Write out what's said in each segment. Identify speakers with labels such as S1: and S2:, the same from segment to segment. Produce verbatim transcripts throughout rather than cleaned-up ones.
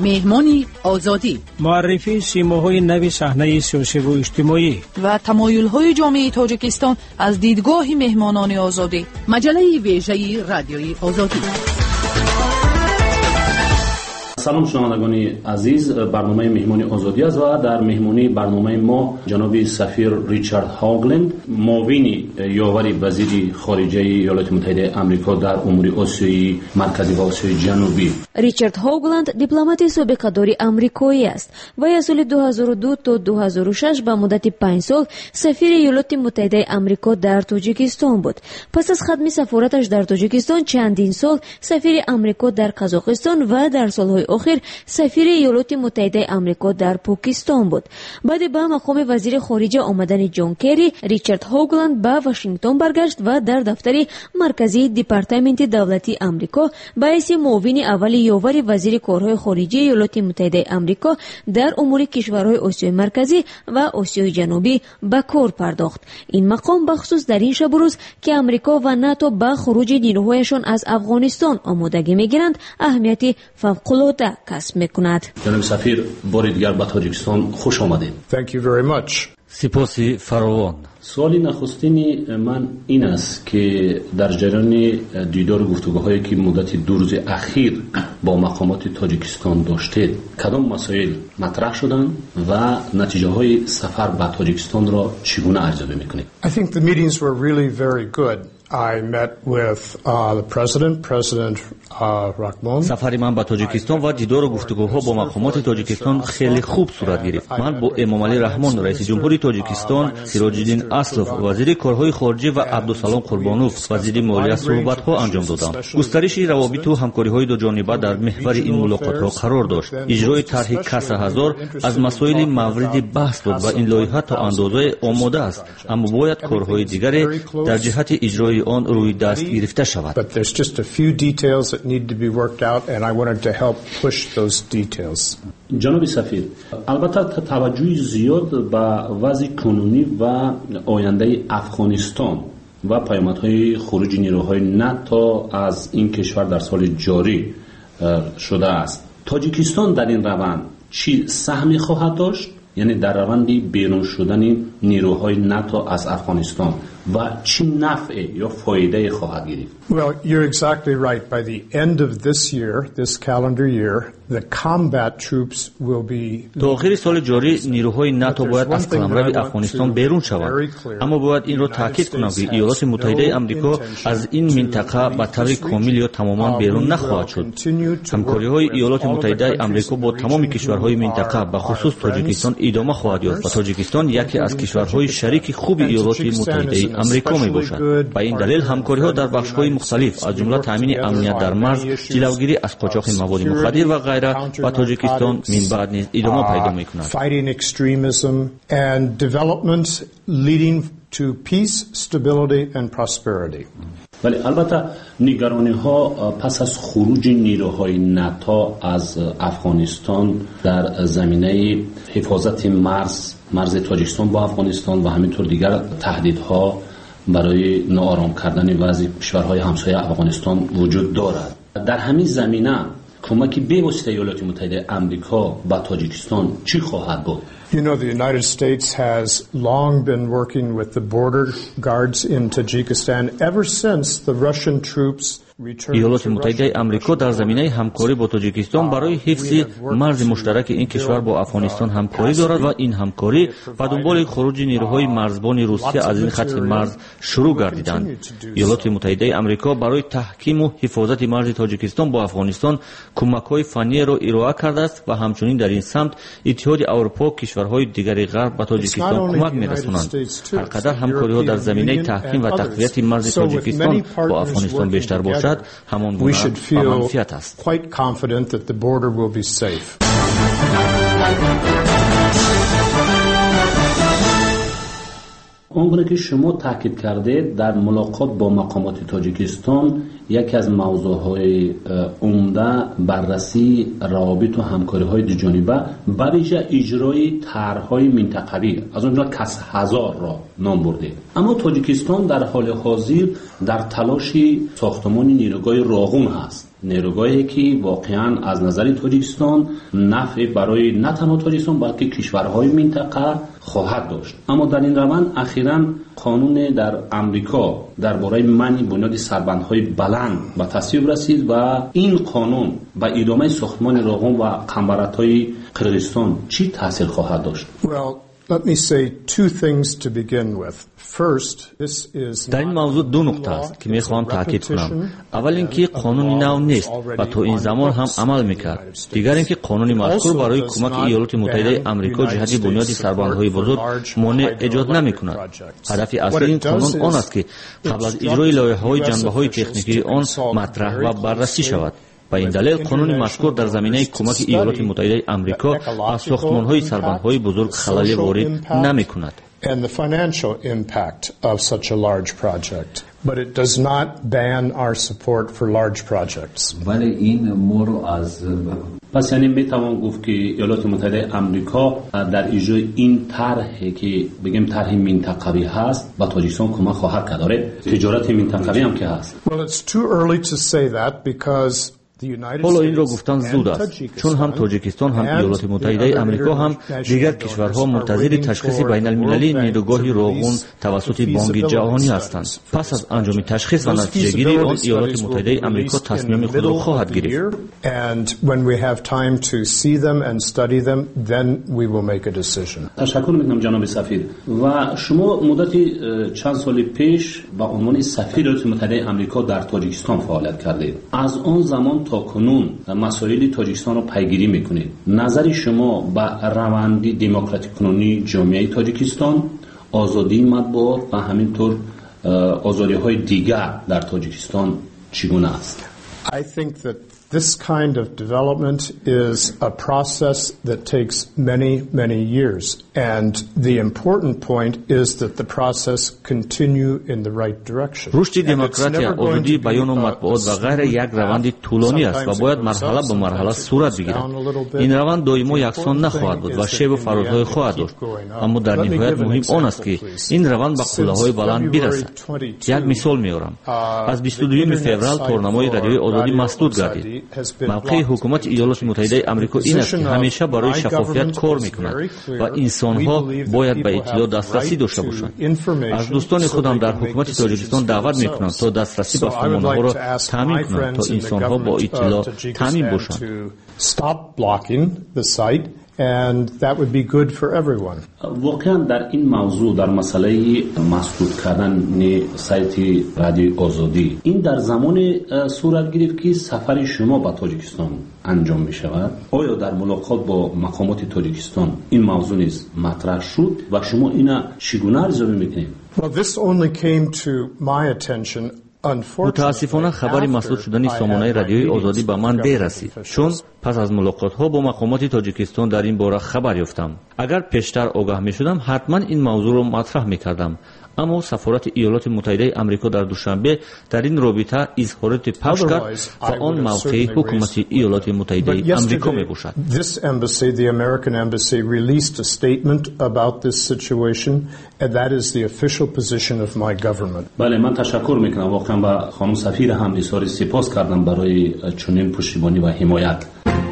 S1: مهمانی آزادی،
S2: معرفی سیماهای نوی صحنه سیاسی و اجتماعی
S1: و تمایل‌های جامعه تاجیکستان از دیدگاه مهمانان آزادی. مجله ویژه رادیوی آزادی.
S3: سلام شنوندگان عزیز، برنامه مهمانی آزادی است و در مهمانی برنامه ما جناب سفیر ریچارد هاگلند، معاون یاور وزیر خارجه ایالات متحده آمریکا در امور آسیای مرکزی و آسیای جنوبی.
S4: ریچارد هاگلند دیپلمات سابقه‌دار آمریکایی است و از سال دو هزار و دو تا دو هزار و شش به مدت پنج سال سفیر ایالات متحده آمریکا در تاجیکستان بود. پس از ختم سفارتش در تاجیکستان چندین سال سفیر آمریکا در قزاقستان و در سالهای آخر سفیر ایالات متحده آمریکا در پاکستان بود. بعد به مقام وزیر خارجه آمدن جان کری، ریچارد هاگلند به واشنگتن برگشت و در دفتر مرکزی دپارتمنت دولتی آمریکا به حیث معاون اول یاور وزیر کارهای خارجه ایالات متحده آمریکا در امور کشورهای آسیای مرکزی و آسیای جنوبی به کار پرداخت. این مقام بخصوص در این شب و روز که آمریکا و ناتو به خروج نیروهایشان از افغانستان آمادگی میگیرند اهمیتی فوق‌العاده کسب میکند.
S3: جناب سفیر، بار دیگر به تاجیکستان خوش آمدید.
S5: Thank you very much.
S6: سپاسی فراوان.
S3: سوالی نخستین من این است که در جریان دیدار و گفتگوهایی که مدت دو روز اخیر با مقامات تاجیکستان داشتید، کدام مسائل مطرح شدند و نتیجه های سفر به تاجیکستان را چگونه ارزیابی میکنید؟
S5: I think the meetings were really very good. I met with uh, the president, President uh, Rahmon.
S6: سفر من به تاجیکستان و دیدار و گفتگوها با مقامات تاجیکستان خیلی خوب صورت گرفت. من با امام علی رحمان رئیس جمهوری تاجیکستان، سراج الدین اسلف وزیر کارهای خارجه و عبدالسلام قربانوف وزیر مالیه صحبت‌ها انجام دادم. گسترش روابط و همکاری‌های دو جانبه در محور این ملاقات‌ها قرار داشت. اجرای طرح کاس هزار از مسائل مورد بحث بود و این لایحه تا اندازه آماده است، اما باید کارهای دیگری در جهت اجرای آن روی دست گرفته شود.
S5: But there's just a few details that need to be worked out and I wanted to help push those details.
S3: جناب سفیر، البته توجه زیاد به وضع کنونی و آینده افغانستان و پیامدهای خروج نیروهای ناتو از این کشور در سال جاری شده است. تاجیکستان در این روند چی سهمی خواهد داشت؟ یعنی در روند بیرون شدن نیروهای ناتو از افغانستان و چی نفع یا فایده خواهد گرفت؟
S5: Well, you're exactly right. By the end of this year, this calendar year, the combat troops will be.
S6: تا آخر سال جاری نیروهای ناتو باید از قلمرو افغانستان بیرون شوند. اما باید این را تاکید کنم که ایالات متحده آمریکا از این منطقه به طور کامل یا تماما بیرون نخواهد شد. همکاری‌های ایالات متحده آمریکا با تمام کشورهای منطقه به خصوص تاجیکستان ادامه خواهد یافت و تاجیکستان یکی از کشورهای شریک خوب ایالات متحده آمریکا می باشد. به این دلیل همکاری‌ها در بخش‌های مختلف از جمله تامین امنیت در مرز، جلوگیری از قاچاق مواد مخدر و غیره و تاجیکستان من بعد نیز ادامه پیدا می‌کند.
S5: Fighting extremism and developments leading to peace, stability and prosperity.
S3: ولی البته نگرانی ها پس از خروج نیروهای ناتو از افغانستان در زمینه حفاظت مرز مرز تاجیکستان با افغانستان و همینطور دیگر تهدیدها برای ناآرام کردن وضع کشورهای همسایه افغانستان وجود دارد. در همین زمینه کمکی به واسطه ایالات متحده آمریکا به تاجیکستان چی خواهد بود؟
S5: You know, the United States has long been working with the border guards in Tajikistan ever since the Russian troops
S6: ایالات متحده آمریکا در زمینه همکاری با تاجیکستان برای حفظ مرز مشترک این کشور با افغانستان همکاری دارد و این همکاری به دنبال خروج نیروهای مرزبان روسیه از این خط مرز شروع گردیدند. ایالات متحده آمریکا برای تحکیم و حفاظت مرز تاجیکستان با افغانستان کمک‌های فنی را ارائه کرده است و همچنین در این سمت اتحاد اروپا کشورهای دیگر غرب به تاجیکستان کمک می‌رسانند. هر قدر همکاری‌ها در زمینه تحکیم و تقویت مرز تاجیکستان با افغانستان بیشتر باشد، همان گونه به منفیت است.
S3: آنگونه که شما تاکید کرده در ملاقات با مقامات تاجیکستان یکی از موضوعهای عمده بررسی روابط و همکاری‌های دوجانبه به ویژه اجرای طرح‌های منطقوی از اونجا کاس هزار را نام برده. اما تاجیکستان در حال حاضر در تلاش ساختمان نیروگاه راغون هست نیروگاهی که واقعا از نظر تاجیکستان نفع برای نه تنها تاجیکستان بلکه کشورهای منطقه خواهد داشت. اما در این روند اخیراً قانون در امریکا درباره منع بنیاد سربندهای بلند به تصویب رسید و این قانون به ادامه ساختمان راغون و قنبرت‌های قرقیزستان چی تاثیر خواهد داشت؟
S5: Well, let me say two things to begin with. First, this is
S6: در این موضوع دو نقطه است که میخواهم تاکید کنم. اول اینکه قانونی نو نیست و تا این زمان هم عمل میکرد. دیگر اینکه قانون مذکور برای کمک ایالات متحده آمریکا جهت بنیاد سربندهای بزرگ مانع ایجاد نمیکند. هدف اصلی این قانون آن است که قبل از اجرای لایحه‌های جنبه‌های تکنیکی آن مطرح و بررسی شود. و این دلیل قانون مذکور در زمینه کمک ایالات متحده آمریکا از ساختمان‌های سربندهای بزرگ خلل وارد نمی‌کند.
S5: and the financial impact of such a large project, but it does not ban our support for large projects.
S7: ولی این مورو از
S3: پس یعنی میتوان گفت که ایالات متحده آمریکا در اجرای این طرحی که بگیم طرح منطقوی هست با تاجیکستان کمک خواهد کرد. آره تجارت منطقوی هم که هست.
S5: Well, it's too early to say that because
S6: حالا این را گفتن زود است چون هم تاجیکستان هم ایالات متحده آمریکا هم دیگر کشورها منتظر تشخیص بین المللی نیروگاه راغون توسط بانک جهانی هستند. پس از انجام تشخیص و نتیجه گیری آن ایالات متحده آمریکا تصمیم خود را خواهد گرفت.
S3: تشکر میکنم جناب سفیر. و شما مدت چند سال پیش با عنوان سفیر ایالات متحده آمریکا در تاجیکستان فعالیت کردید. از آن زمان تا کنون مسائل تاجیکستان رو پیگیری میکنید. نظر شما به روند دموکراتیک کنونی جامعه تاجیکستان، آزادی مطبوعات و همینطور آزادی های دیگر در تاجیکستان چگونه است؟
S5: I think that this kind of development is a process that takes many, many years. And the important point is that the process continue in the right direction.
S6: رشد دموکراتیا، آزادی بیان و مطبوعات و غیره یک روند طولانی است و باید مرحله به مرحله صورت بگیرد. این روند دائما یکسان نخواهد بود و شیب و فرازهای خواهد داشت. اما در نهایت مهم آن است که این روند به قله‌های بلند برسد. یک مثال میارم. از بیست و دوم فوریه تورنمای رادیوی آزادی مسدود گردید. موقع حکومت ایالات متحده آمریکا این است که همیشه برای شفافیت کار میکند و انسانها باید به اطلاع دسترسی داشته باشند. از دوستان خودم در حکومت تاجیکستان دعوت میکنم تا دسترسی به فرمانها را تامین کنند تا انسانها با اطلاع تامین باشند.
S5: And that would be good for everyone.
S3: واقعا در این موضوع در مسئله مسدود کردن سایت رادیو آزادی این در زمان صورت گرفت که سفر شما به تاجیکستان انجام می شود. آیا در ملاقات با مقامات تاجیکستان این موضوع نیز مطرح شد و شما اینا چگونه ارزیابی میکنید؟
S5: Well, this only came to my attention.
S6: متاسفانه خبری مسدود شدن سامانه رادیوی آزادی به من دیر رسید چون پس از ملاقات ها با مقامات تاجیکستان در این باره خبر یافتم. اگر پیشتر آگاه می شدم حتما این موضوع را مطرح می کردم. اما سفارت ایالات متحده آمریکا در دوشنبه در این رابطه اظهارات پخش کرد و آن موقع حکومت ایالات متحده آمریکا می باشد.
S5: This embassy, the American embassy, released a statement about this situation, and that is the official position of my government.
S3: بله من تشکر میکنم واقعا با خانم سفیر هم اظهار سپاس کردم برای چنین پشتیبانی و حمایت.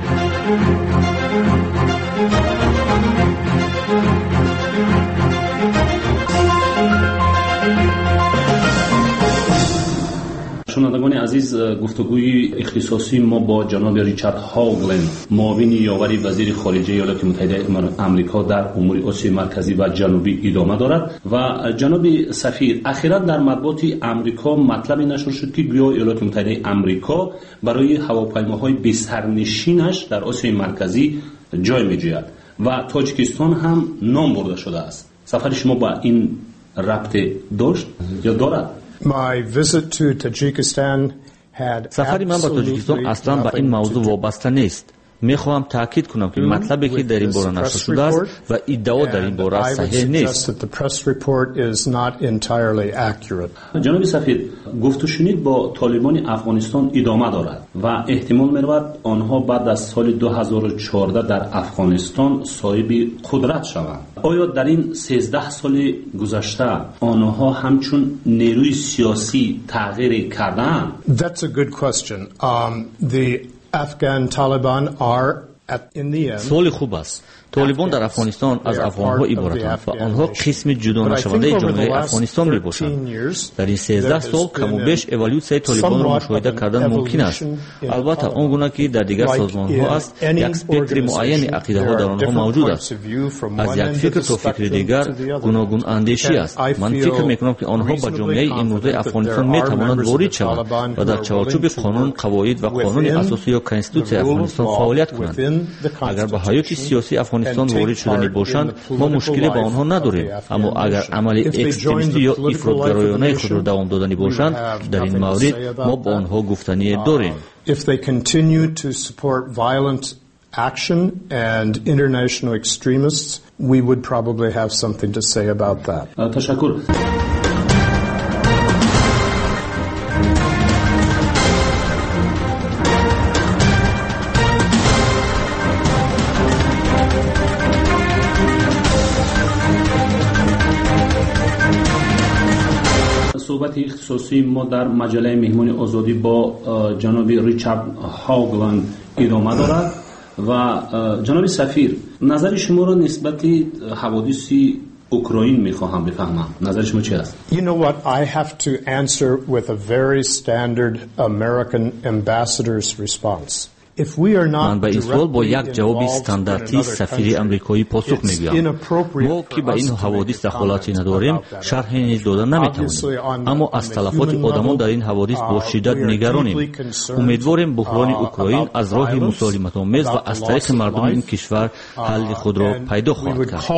S3: شنوندگان عزیز گفتگوی اختصاصی ما با جناب ریچارد هاگلن معاون یاوری وزیر خارجه ایالات متحده آمریکا در امور آسیای مرکزی و جنوبی ادامه دارد و جناب سفیر اخیراً در مطبوعات آمریکا مطلبی نشر شد که گویا ایالات متحده آمریکا برای هواپیماهای بسترنشینش در آسیای مرکزی جای می‌جوید و تاجیکستان هم نام برده شده است. سفر شما با این ربط داشت یا دارد؟
S5: My visit to Tajikistan had
S6: سفری من به تاجیکستان اصلا به این موضوع وابسته نیست. میخواهم تاکید کنم که مطلبی که در این باره نشر شده است و ادعا در این باره صحیح نیست.
S3: جناب سفیر، گفت و شنید با طالبان افغانستان ادامه دارد و احتمال می‌رود آنها بعد از سال دو هزار و چهارده در افغانستان صاحب قدرت شوند. آیا در این سیزده سال گذشته آنها همچون نیروی سیاسی تغییر کردند؟
S5: That's a good question. Um, the Afghan Taliban are at, in the end
S6: سوال خوب است. طالبان در افغانستان از افغان‌ها عبارتند و آنها قسم جدا نشونده جامعه افغانستان می‌باشند. در این سیزده سال کم و بیش اِوالوسیای طالبان را مشاهده کردن ممکن است. البته آنگونه که در دیگر سازمان‌ها است، یک اسپکتر معین عقیده‌ها در آنها موجود است. از یک فکر تا فکر دیگر گوناگون اندیشی است. من فکر می‌کنم که آنها به جامعه امروزه افغانستان می‌توانند وارد شوند و در چارچوب قانون، قواعد و قانون اساسی یا کنستیتوسیای افغانستان فعالیت کنند. اگر به حیات سیاسی افغانستان وارد شدنی باشند ما مشکلی با آنها نداریم، اما اگر عمل اکستریمیستی یا افراط‌گرایانه خود را دوام دادنی باشند در این مورد ما با آنها گفتنی داریم.
S5: If they continue to support violent action and international extremists, we would probably have something to say about that.
S3: تشکر. صحبت اختصاصی ما در مجله مهمانی آزادی با جناب ریچارد هاگلند ادامه دارد و جناب سفیر نظر شما را نسبت حوادث اوکراین میخواهم بفهمم. نظر شما چی است؟
S5: You know what, I have to answer with a very standard American ambassador's response.
S6: من به این سوال با یک جواب استانداردی سفیر امریکایی پاسخ میگویم. ما که به این حوادث دخالتی نداریم شرحی نیز دادن نمیتوانیم، اما از تلفات آدمان در این حوادث با شدت نگرانیم. امیدواریم بحران اوکراین از راه مسالمت‌آمیز و از طریق مردم این کشور حل خود را پیدا خواهد کرد.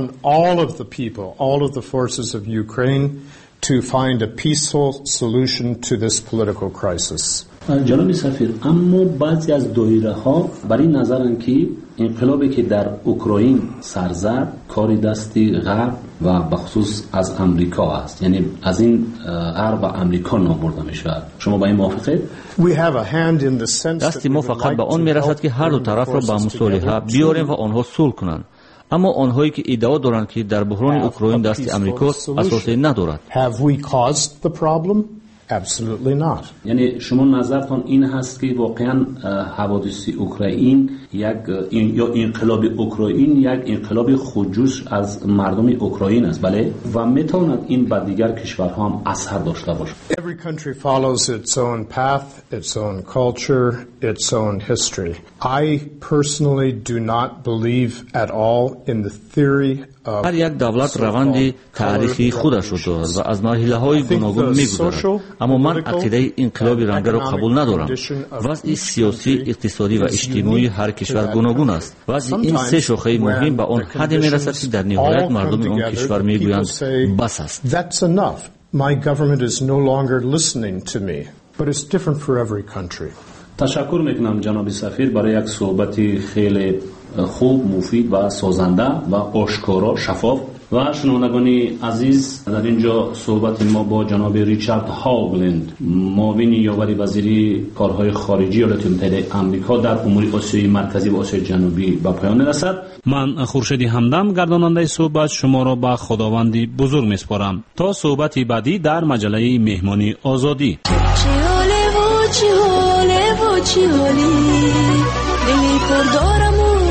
S5: to find a peaceful solution to this political crisis.
S3: جناب سفیر، اما بعضی از دایره ها بر این نظرن که انقلابی که در اوکراین سر زد کاری دستی غرب و بخصوص از امریکا است، یعنی از این غرب و امریکا نام برده می شود. شما با این موافقید؟
S6: دستی ما فقط به آن می رسد که هر دو طرف را به مصالحه بیاریم و آنها صلح کنند. اما آنهایی که ادعا دارند که در بحران اوکراین دست امریکا اساسی ندارد.
S5: Have we caused the problem? Absolutely not.
S3: یعنی شما نظرتان این هست که واقعا حوادث اوکراین یک یا انقلاب اوکراین یک انقلاب خودجوش از مردم اوکراین است، بله؟ و میتواند این بر دیگر کشورها هم اثر داشته باشد.
S5: Every country follows its own path, its own culture, its own history. I personally do not believe at all in the theory.
S6: هر یک دولت روند تاریخی خودش را دارد و از مرحله‌های گوناگون می‌گذرد، اما من عقیده انقلاب رنگی را قبول ندارم. وضع سیاسی، اقتصادی و اجتماعی هر کشور گوناگون است. وضع این سه شاخه مهم به آن حدی می‌رسد که در نهایت مردم آن کشور می‌گویند بس است.
S5: That's enough. My government is no longer listening to me, but it's different for every country.
S3: تشکر میکنم جناب سفیر برای یک صحبت خیلی خوب، مفید و سازنده و آشکارا، شفاف. و شنوندگان عزیز، در اینجا صحبت ما با جناب ریچارد هاگلند، معاون یاور وزیر کارهای خارجی ایالات متحده آمریکا در امور آسیای مرکزی و آسیای جنوبی به پایان رسد.
S2: من خورشید همدم گرداننده صحبت شما را به خداوندی بزرگ میسپارم تا صحبت بعدی در مجله مهمانی آزادی.
S8: چی حاله و چی حالی دلی پر دارم